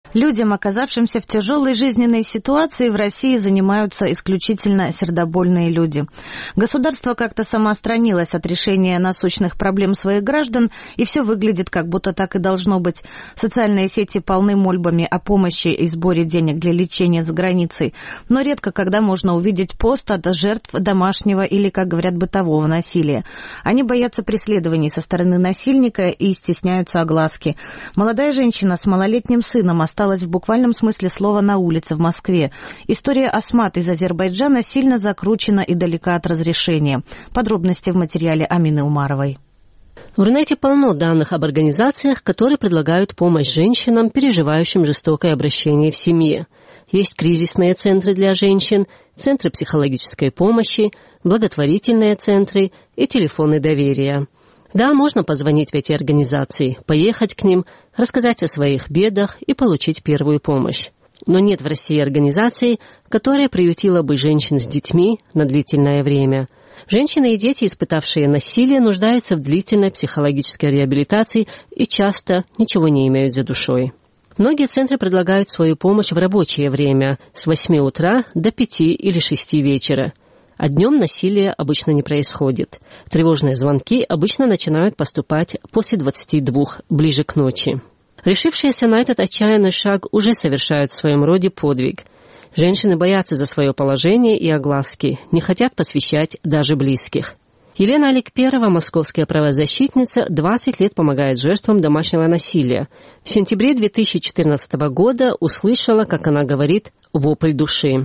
Людям, оказавшимся в тяжелой жизненной ситуации, в России занимаются исключительно сердобольные люди. Государство как-то самоотстранилось от решения насущных проблем своих граждан, и все выглядит, как будто так и должно быть. Социальные сети полны мольбами о помощи и сборе денег для лечения за границей, но редко когда можно увидеть пост от жертв домашнего или, как говорят, бытового насилия. Они боятся преследований со стороны насильника и стесняются огласки. Молодая женщина с малолетним сыном осталась в буквальном смысле слова на улице в Москве. История Асмат из Азербайджана сильно закручена и далека от разрешения. Подробности в материале Амины Умаровой. В Рунете полно данных об организациях, которые предлагают помощь женщинам, переживающим жестокое обращение в семье. Есть кризисные центры для женщин, центры психологической помощи, благотворительные центры и телефоны доверия. Да, можно позвонить в эти организации, поехать к ним, рассказать о своих бедах и получить первую помощь. Но нет в России организации, которая приютила бы женщин с детьми на длительное время. Женщины и дети, испытавшие насилие, нуждаются в длительной психологической реабилитации и часто ничего не имеют за душой. Многие центры предлагают свою помощь в рабочее время с 8 утра до 5 или 6 вечера. А днем насилие обычно не происходит. Тревожные звонки обычно начинают поступать после 22, ближе к ночи. Решившиеся на этот отчаянный шаг уже совершают в своем роде подвиг. Женщины боятся за свое положение и огласки, не хотят посвящать даже близких. Елена Аликперова, московская правозащитница, 20 лет помогает жертвам домашнего насилия. В сентябре 2014 года услышала, как она говорит, вопль души.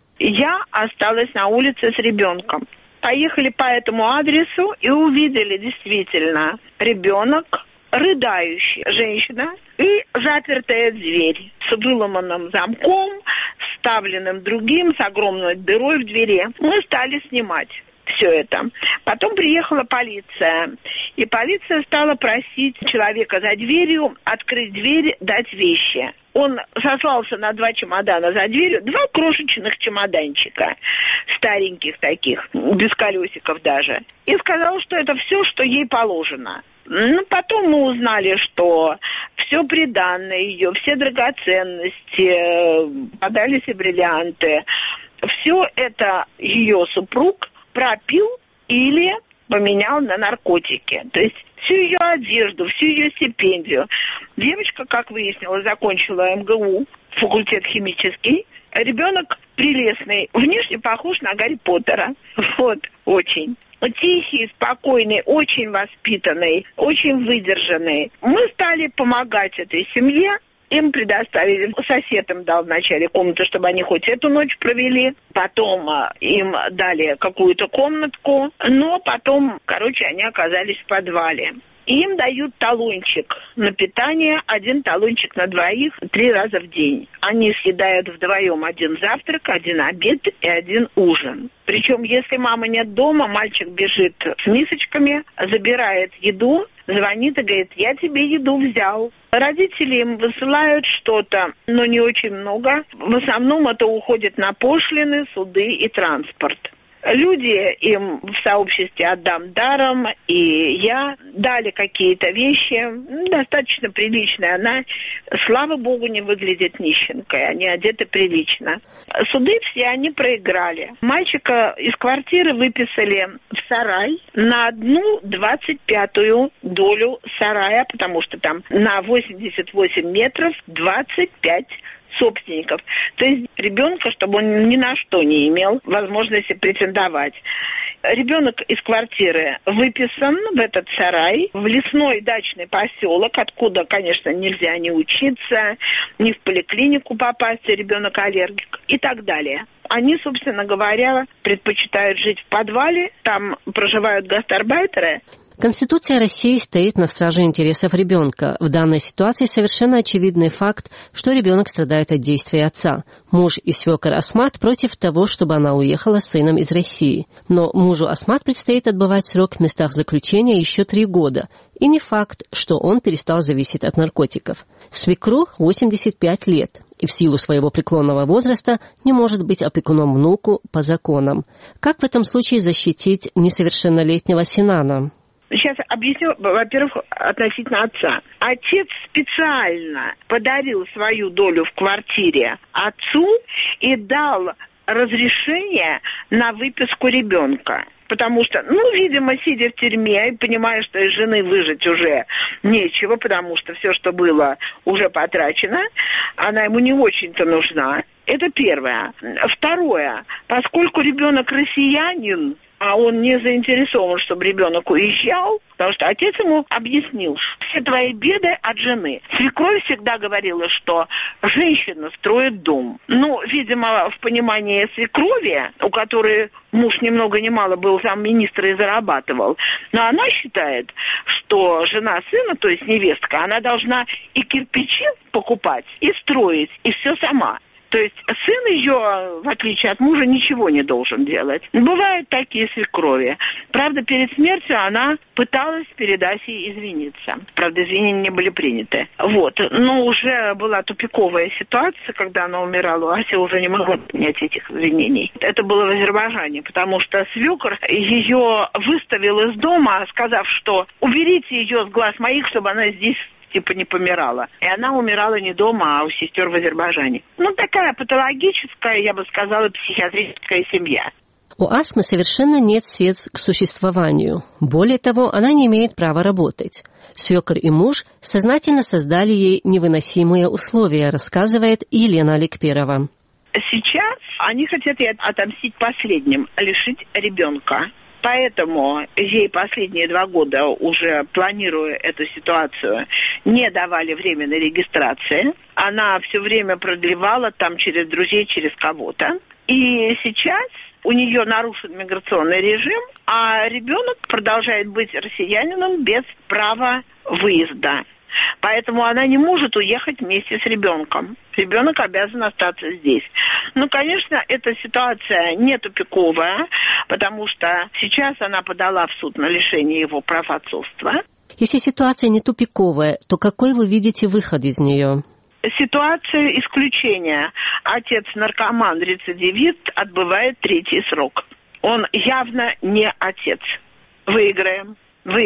Я осталась на улице с ребенком. Поехали по этому адресу и увидели действительно ребенок, рыдающая женщина и запертая дверь с выломанным замком, вставленным другим, с огромной дырой в двери. Мы стали снимать все это. Потом приехала полиция, и полиция стала просить человека за дверью открыть дверь, дать вещи. Он сослался на 2 чемодана за дверью, 2 крошечных чемоданчика, стареньких таких, без колесиков даже, и сказал, что это все, что ей положено. Потом мы узнали, что все приданное ее, все драгоценности, подались и бриллианты, все это ее супруг пропил или поменял на наркотики. То есть всю ее одежду, всю ее стипендию. Девочка, как выяснилось, закончила МГУ, факультет химический. Ребенок прелестный, внешне похож на Гарри Поттера. Вот, очень. Тихий, спокойный, очень воспитанный, очень выдержанный. Мы стали помогать этой семье. Им предоставили, сосед им дал вначале комнату, чтобы они хоть эту ночь провели. Потом им дали какую-то комнатку. Но потом, они оказались в подвале. Им дают талончик на питание, 1 талончик на 2, 3 раза в день. Они съедают вдвоем 1 завтрак, 1 обед и 1 ужин. Причем, если мамы нет дома, мальчик бежит с мисочками, забирает еду, звонит и говорит: я тебе еду взял. Родители им высылают что-то, но не очень много. В основном это уходит на пошлины, суды и транспорт. Люди им в сообществе «Отдам даром» и я дали какие-то вещи, достаточно приличные. Она, слава богу, не выглядит нищенкой, они одеты прилично. Суды все они проиграли. Мальчика из квартиры выписали в сарай на 1/25 долю сарая, потому что там на 88 метров 25 собственников. То есть ребенка, чтобы он ни на что не имел возможности претендовать. Ребенок из квартиры выписан в этот сарай, в лесной дачный поселок, откуда, конечно, нельзя ни учиться, ни в поликлинику попасть, ребенок аллергик и так далее. Они, собственно говоря, предпочитают жить в подвале, там проживают гастарбайтеры. Конституция России стоит на страже интересов ребенка. В данной ситуации совершенно очевидный факт, что ребенок страдает от действий отца. Муж и свекор Асмат против того, чтобы она уехала с сыном из России. Но мужу Асмат предстоит отбывать срок в местах заключения еще 3 года. И не факт, что он перестал зависеть от наркотиков. Свекру 85 лет. И в силу своего преклонного возраста не может быть опекуном внуку по законам. Как в этом случае защитить несовершеннолетнего Синана? Сейчас объясню, во-первых, относительно отца. Отец специально подарил свою долю в квартире отцу и дал разрешение на выписку ребенка. Потому что, видимо, сидя в тюрьме и понимая, что из жены выжить уже нечего, потому что все, что было, уже потрачено, она ему не очень-то нужна. Это первое. Второе. Поскольку ребенок россиянин, а он не заинтересован, чтобы ребенок уезжал, потому что отец ему объяснил, что все твои беды от жены. Свекровь всегда говорила, что женщина строит дом. Видимо, в понимании свекрови, у которой муж ни много ни мало был замминистра и зарабатывал, но она считает, что жена сына, то есть невестка, она должна и кирпичи покупать, и строить, и все сама. То есть сын ее, в отличие от мужа, ничего не должен делать. Бывают такие свекрови. Правда, перед смертью она пыталась перед Асей извиниться. Правда, извинения не были приняты. Но уже была тупиковая ситуация, когда она умирала. Ася уже не могла принять этих извинений. Это было в Азербайджане, потому что свекр ее выставил из дома, сказав, что уберите ее с глаз моих, чтобы она здесь не помирала. И она умирала не дома, а у сестер в Азербайджане. Такая патологическая, я бы сказала, психиатрическая семья. У Асмы совершенно нет средств к существованию. Более того, она не имеет права работать. Свекор и муж сознательно создали ей невыносимые условия, рассказывает Елена Аликперова. Сейчас они хотят ей отомстить последним, лишить ребенка. Поэтому ей последние 2 года, уже планируя эту ситуацию, не давали временной регистрации. Она все время продлевала там через друзей, через кого-то. И сейчас у нее нарушен миграционный режим, а ребенок продолжает быть россиянином без права выезда. Поэтому она не может уехать вместе с ребенком. Ребенок обязан остаться здесь. Конечно, эта ситуация не тупиковая, потому что сейчас она подала в суд на лишение его прав отцовства. Если ситуация не тупиковая, то какой вы видите выход из нее? Ситуация исключения. Отец наркоман, рецидивист, отбывает 3-й срок. Он явно не отец. Выиграем.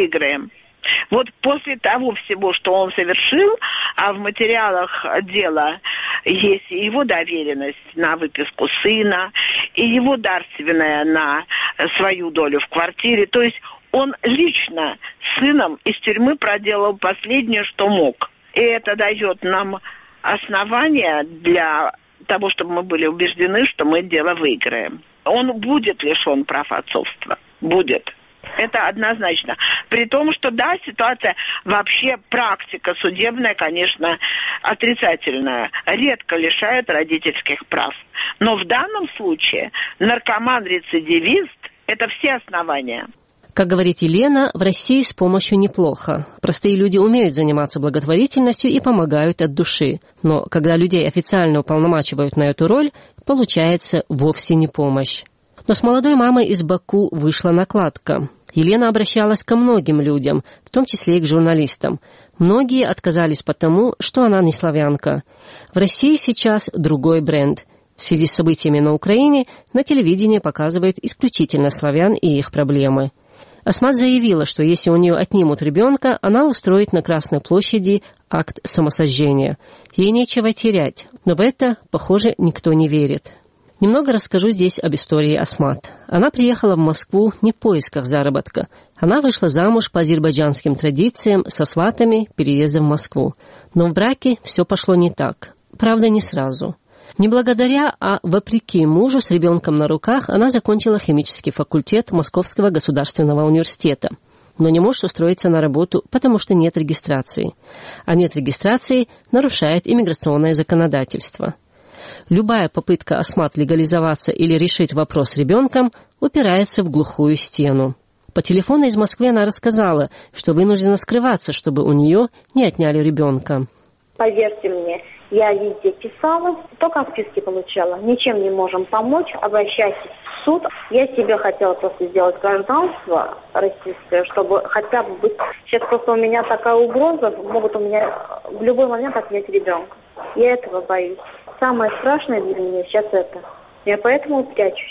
После того всего, что он совершил, а в материалах дела есть и его доверенность на выписку сына, и его дарственная на свою долю в квартире, то есть он лично с сыном из тюрьмы проделал последнее, что мог. И это дает нам основания для того, чтобы мы были убеждены, что мы дело выиграем. Он будет лишен прав отцовства. Будет. Это однозначно. При том, что ситуация, вообще практика судебная, конечно, отрицательная. Редко лишают родительских прав. Но в данном случае наркоман-рецидивист – это все основания. Как говорит Елена, в России с помощью неплохо. Простые люди умеют заниматься благотворительностью и помогают от души. Но когда людей официально уполномачивают на эту роль, получается вовсе не помощь. Но с молодой мамой из Баку вышла накладка. Елена обращалась ко многим людям, в том числе и к журналистам. Многие отказались потому, что она не славянка. В России сейчас другой бренд. В связи с событиями на Украине на телевидении показывают исключительно славян и их проблемы. Асмат заявила, что если у нее отнимут ребенка, она устроит на Красной площади акт самосожжения. Ей нечего терять, но в это, похоже, никто не верит. Немного расскажу здесь об истории Асмат. Она приехала в Москву не в поисках заработка. Она вышла замуж по азербайджанским традициям со сватами переезда в Москву. Но в браке все пошло не так. Правда, не сразу. Не благодаря, а вопреки мужу с ребенком на руках она закончила химический факультет Московского государственного университета. Но не может устроиться на работу, потому что нет регистрации. А нет регистрации нарушает иммиграционное законодательство. Любая попытка Асмат легализоваться или решить вопрос с ребенком упирается в глухую стену. По телефону из Москвы она рассказала, что вынуждена скрываться, чтобы у нее не отняли ребенка. Поверьте мне, я везде писала, только отписки получала. Ничем не можем помочь, обращайтесь в суд. Я себе хотела просто сделать гражданство российское, чтобы хотя бы быть... Сейчас просто у меня такая угроза, могут у меня в любой момент отнять ребенка. Я этого боюсь. Самое страшное для меня сейчас это. Я поэтому прячусь.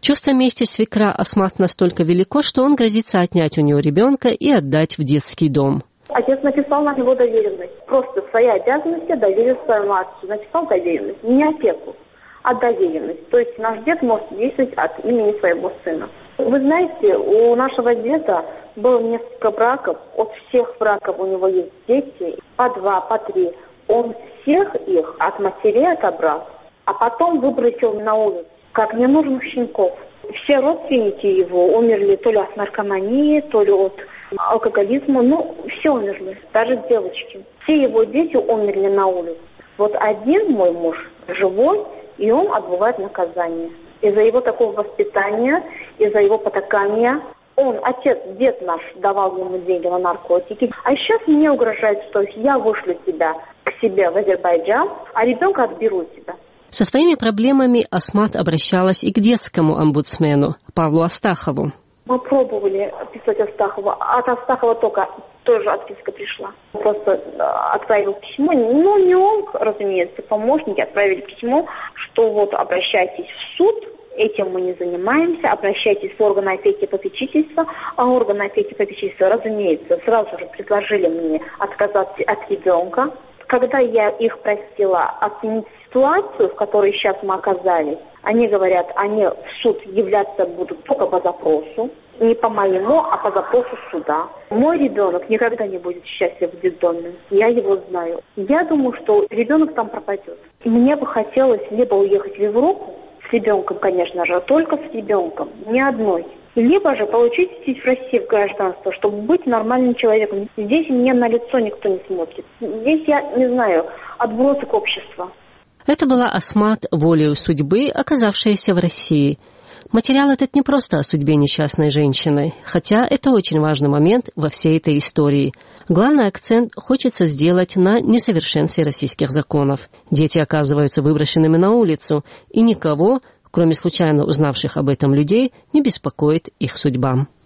Чувство мести свекра Асмат настолько велико, что он грозится отнять у него ребенка и отдать в детский дом. Отец написал на него доверенность. Просто свои обязанности доверил своему отцу. Написал доверенность. Не опеку, а доверенность. То есть наш дед может действовать от имени своего сына. Вы знаете, у нашего деда было несколько браков. От всех браков у него есть дети. По 2, по 3. Он всех их от матерей отобрал, а потом выбросил на улицу, как ненужных щенков. Все родственники его умерли то ли от наркомании, то ли от алкоголизма. Все умерли, даже девочки. Все его дети умерли на улице. Вот один мой муж живой, и он отбывает наказание. Из-за его такого воспитания, из-за его потакания. Отец, дед наш, давал ему деньги на наркотики. А сейчас мне угрожает, что я вышлю тебя к себе в Азербайджан, а ребенка отберу у тебя. Со своими проблемами Асмат обращалась и к детскому омбудсмену Павлу Астахову. Мы пробовали писать Астахову. От Астахова только тоже отписка пришла. Просто отправил письмо. Не он, разумеется, помощники отправили письмо, что вот обращайтесь в суд, этим мы не занимаемся, обращайтесь в органы опеки и попечительства. А органы опеки и попечительства, разумеется, сразу же предложили мне отказаться от ребенка. Когда я их просила оценить ситуацию, в которой сейчас мы оказались, они говорят, они в суд являться будут только по запросу. Не по моему, а по запросу суда. Мой ребенок никогда не будет счастлив в детдоме. Я его знаю. Я думаю, что ребенок там пропадет. И мне бы хотелось либо уехать в Европу, с ребенком, конечно же, только с ребенком, не одной. Либо же получить здесь в России гражданство, чтобы быть нормальным человеком. Здесь мне на лицо никто не смотрит. Здесь я, не знаю, отбросы к обществу. Это была Асмат волею судьбы, оказавшаяся в России. Материал этот не просто о судьбе несчастной женщины, хотя это очень важный момент во всей этой истории. Главный акцент хочется сделать на несовершенстве российских законов. Дети оказываются выброшенными на улицу, и никого, кроме случайно узнавших об этом людей, не беспокоит их судьба.